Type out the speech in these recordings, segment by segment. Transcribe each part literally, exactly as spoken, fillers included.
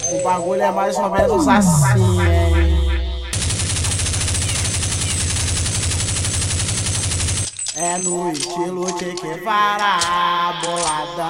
O bagulho é mais ou menos assim, hein? É no estilo Che Guevara, boladão.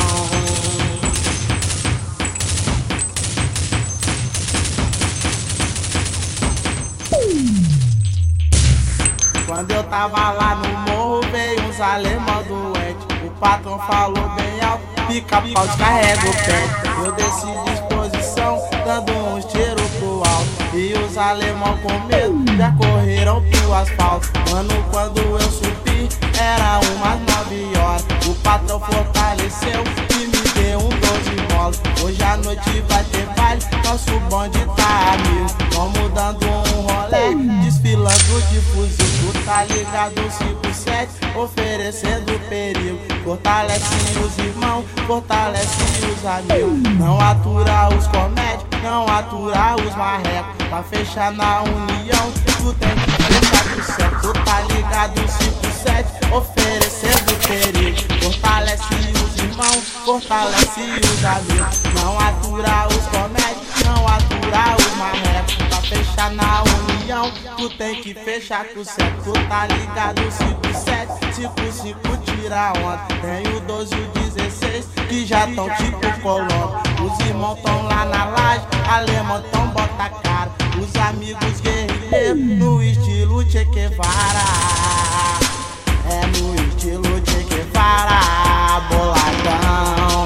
Quando eu tava lá no morro, veio uns alemão doente. O patrão falou bem alto, pica-pau descarrega o pé. Eu desci de exposição, dando uns tiros pro alto. E os alemão com medo já correram pro asfalto. Mano, quando eu subi, era umas nove horas. O patrão fortaleceu e me deu um doze molas. Hoje à noite vai ter baile, nosso bonde tá a mil. Vamos dando um rolé, desfilando de fuzil. Tu tá ligado, cinco sete, oferecendo perigo. Fortalece os irmãos, fortalece os amigos. Não atura os comédios, não atura os marrecos. Pra fechar na união, tu tem que fechar com certo. Tu tá ligado, cinco sete, oferecendo perigo. Fortalece os irmãos, fortalece os amigos. Não atura os comédios, não atura os marrecos. Pra fechar na união, tu tem que fechar com certo. Tu tá ligado, cinco sete, cinco cinco tira onda. Tem o doze e o dezesseis que já tão tipo Colombo. Os irmãos tão lá na laje, alemão tão bota a cara. Os amigos guerrilheiros no estilo Che Guevara. É no estilo Che Guevara, boladão.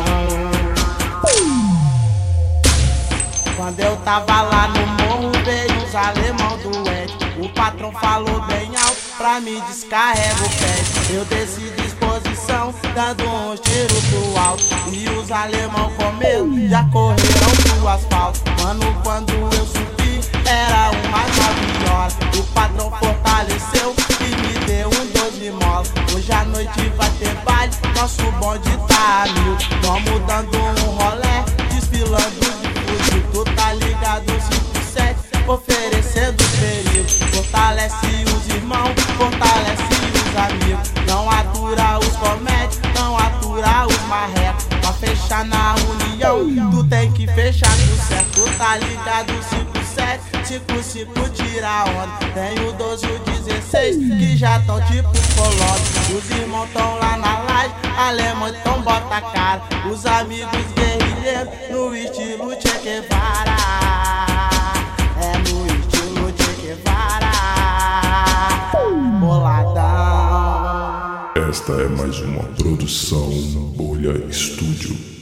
Quando eu tava lá no morro, veio uns alemão doente. O patrão falou bem alto, pra mim descarrega o pé. Eu desci de exposição, dando uns tiros pro alto. E os alemão com medo já correram pro asfalto. Mano, quando eu subi, era umas nove horas. O patrão fortaleceu e me deu um doze molas. Hoje à noite vai ter baile, nosso bonde tá a mil. Vamos dando um rolé, desfilando de fuzil. Tu tá ligado, cinco sete, oferecendo perigo. Fortalece os irmãos, fortalece os amigos. Não atura os comédios, não atura os marrecos. Pra fechar na união, tu tem que fechar com certo. Tu tá ligado, cinco sete, cinco cinco tira onda. Tem o doze e o dezesseis que já tão tipo Colombo. Os irmãos tão lá na laje, alemão tão bota a cara. Os amigos guerrilheiros no estilo Che Guevara. É no estilo Che Guevara, boladão. Esta é mais uma produção Bolha Estúdio.